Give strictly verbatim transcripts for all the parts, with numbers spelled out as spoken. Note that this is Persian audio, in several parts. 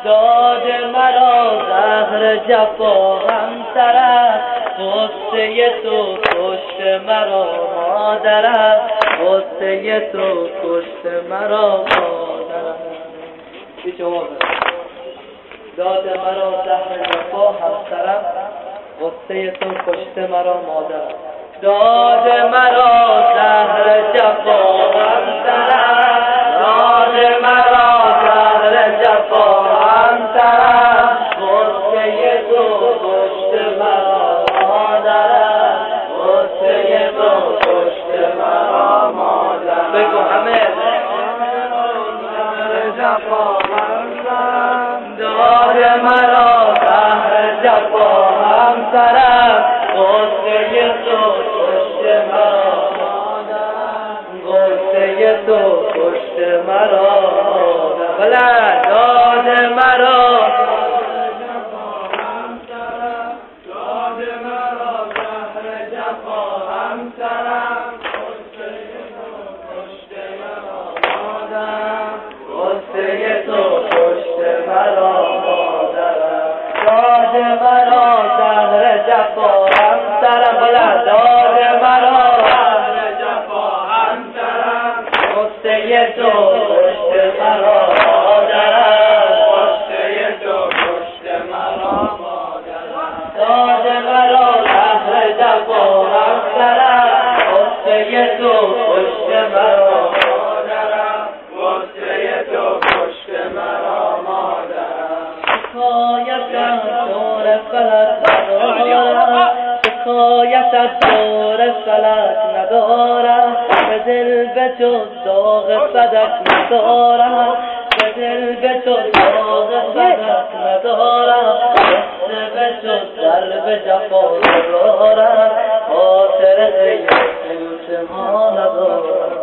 داد مرا زهر جفا همسرم، غصه تو کشت مرا مادرم، غصه تو کشت مرا مادرم. داد مرا زهر جفا همسرم، غصه تو کشت مرا مادرم. داد مرا زهر جفا همسرم، داد مرا زهر جفا همسرم، غصه تو کشت مرا مادرم، غصه تو کشت مرا مادرم. بگو همه زهر جفا همسرم، داد مرا زهر جفا همسرم، غصه تو کشت مرا مادرم، غصه تو کشت مرا مادرم. بلند داد مرا داد مرا زهر جفا همسرم، غصه تو کشت مرا مادرم، غصه تو کشت مرا مادرم. داد مرا زهر جفا همسرم، بلند داد مرا زهر جفا همسرم، غصه تو کشت مرا مادرم، غصه تو کشت مرا مادرم. داد مرا زهر جفا همسرم، غصه تو کشت مرا مادرم، غصه تو کشت مرا مادرم. شکایت از دور فلک ندارم، شکایت از دور فلک ندارم، به دل به جز داغ صدک ندارم، به دل به جز داغ صدک ندارم، حسن به جز ضرب جفا ندارم، خاطر غیر کوچ ما ندارم.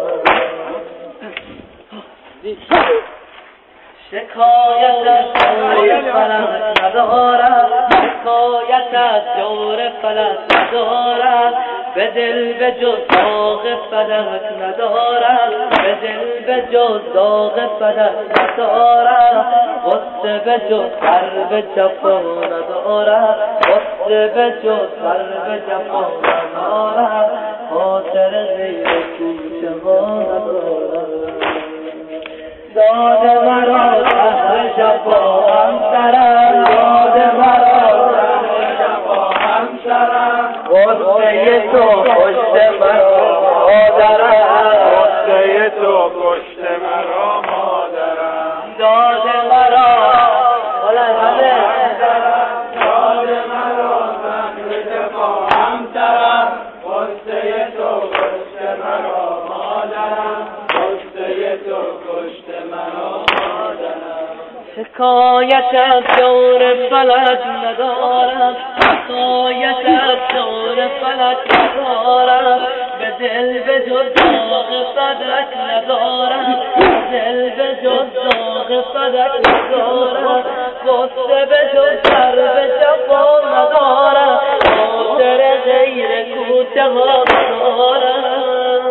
شکایت از دور فلک ندارم، شکایت از دور فلک ندارم، به دل به جز داغ فلک ندارم، به دل به جز داغ فلک ندارم، غصه به جز ضرب جفا ندارم، غصه به جز ضرب جفا ندارم، خاطر غیر کوچ ما ندارم. داد مرا زهر جفا همسرم، داد مرا زهر جفا همسرم، غصه تو کشت مرا مادرم، غصه تو کشت مرا مادرم. داد مرا بلند همه داد مرا زهر جفا همسرم، غصه تو کشت مرا مادرم، غصه تو کشت مرا مادرم. شکایت از دور فلک ندارم، شکایت از دور فلک ندارم، به دل به جز داغ فلک ندارم، به دل به جز داغ فلک ندارم، غصه به جز ضرب جفا ندارم، خاطر غیر کوچه ها ندارم.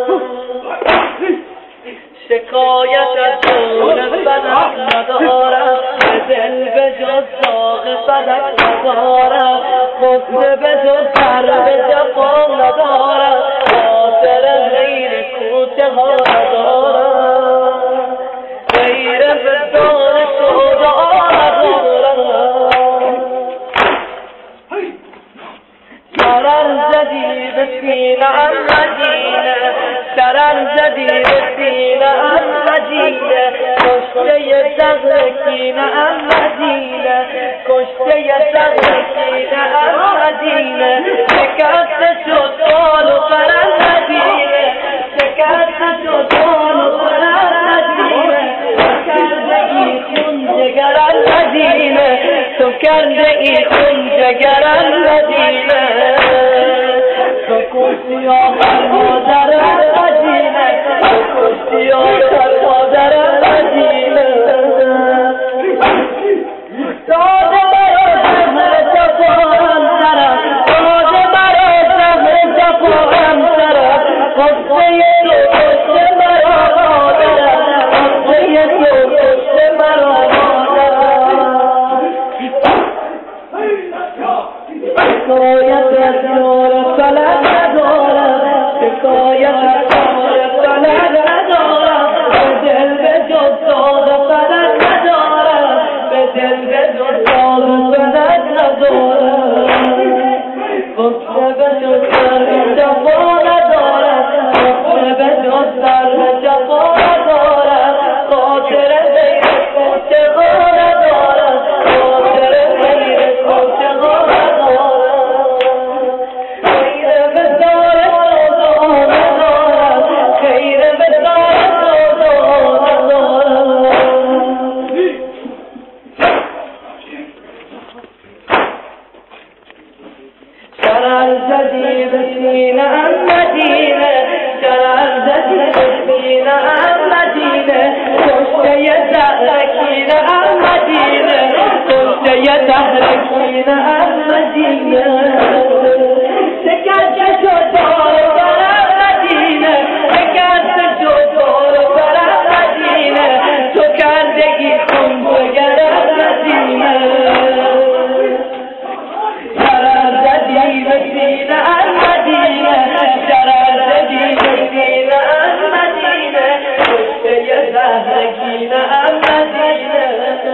شکایت از دور فلک ندارم، به دل به جز داغ فلک ندارم، غصه به جز ضرب جفا ندارم، خاطر غیر کوچه ها ندارم، غیر وجدان سودا ندارم. شرر زدی به سینه‌ام مدینه، شرر زدی به سینه‌ام مدینه، کشته زهر کینه‌ام مدینه، کشته زهر کینه‌ام مدینه، شکست شد بال و پرم مدینه، شکست شد بال و پرم مدینه، تو کرده ای خون جگرم مدینه، تو کرده ای خون جگرم مدینه، تو کشتی آخر مادرم مدینه، تو کشتی آخر مادرم مدینه. داد مرا زهر جفا همسرم، داد مرا زهر جفا همسرم، غصه تو کشت مرا مادرم، غصه تو کشت مرا مادرم. زدی به سینه ام مدینه، شرر زدی به سینه ام مدینه، کشته زهرکینه ام مدینه، کشته زهرکینه ام مدینه. شکست شد بار برم مدینه، شکست شد بار برم مدینه، تو کردگی خون بگرم مدینه. شرر زدی به سینه ام مدینه، شرر زدی به سینه ام مدینه، کشته زهرکینه ام مدینه.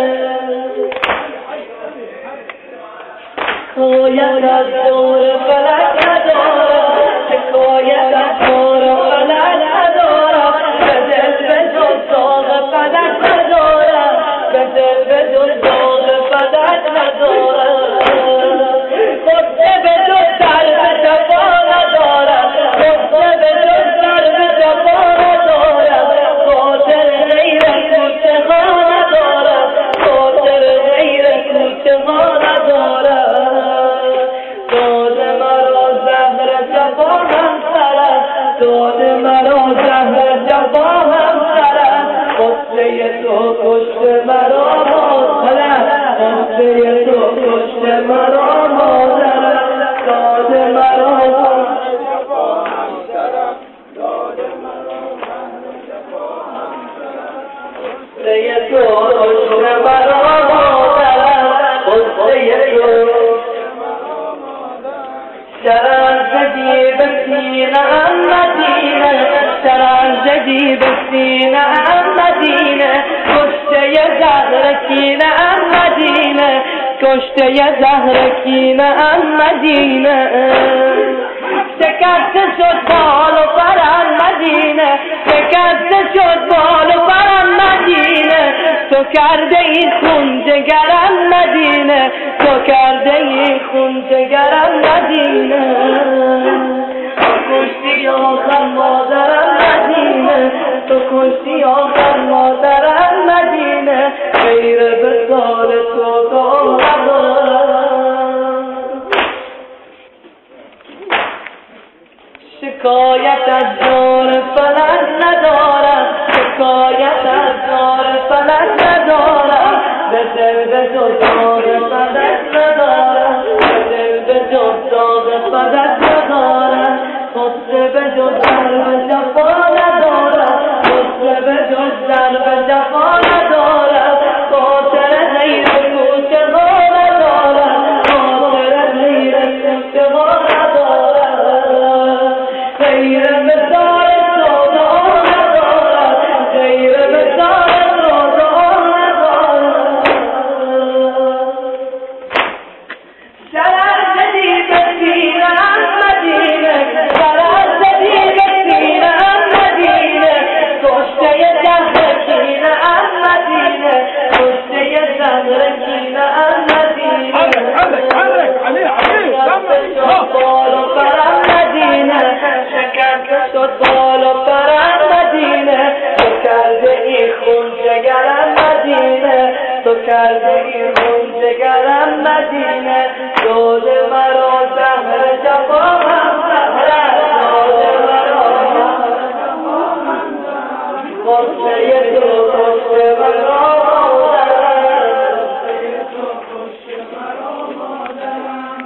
حکایت از دور فلک ندارم، حکایت از دور فلک ندارم، به دل به جز داغ فلک ندارم، به دل به جز داغ فلک ندارم. خسته به جز درد جفا ندارم، خسته به جز درد جفا ندارم، خاطر غیر کوچه ها ندارم، خاطر غیر کوچه ها ندارم. داده مرا زهر جفا همسرم، داده مرا زهر جفا همسرم، غصه تو کشته مرا مادرم، غصه تو کشته مرا مادرم. داده مرا زهر جفا همسرم، داده مرا زهر جفا همسرم، غصه تو کشته مرا مادرم، غصه تو. شرر زدی به سینه ام مدینه، شرر زدی به سینه ام مدینه، کشته زهرکینه ام مدینه، کشته زهرکینه ام مدینه. شکست شد بال و پرم مدینه، شکست شد بال و پرم مدینه، تو کرده ای خون جگرم مدینه، تو کرده ای خون جگرم مدینه. تو کشتی آخر مادرم مدینه، تو کشتی آخر مادرم مدینه، غیر بسال تو تو شکایت از دور فلک ندارم، شکایت از دور فلک ندارم، به دل به جز داغ فلک ندارم، به دل به جز داغ فلک ندارم، خسته به جز درب جفا ندارم، خسته به جز درب جفا ندارم، خاطر غیر کوچه ها ندارم، خاطر غیر کوچه ها ندارم. غیر مثال تو دعا ندارم، غیر مثال تو دعا ندارم. شرر زدی به سینه ام مدینه، شرر زدی به سینه ام مدینه، کشته زهرکینه ام مدینه، کشته زهرکینه ام مدینه. شکست شد بال و پرم مدینه، تو کرده ای خون جگرم مدینه، تو کرده ای خون جگرم مدینه. داده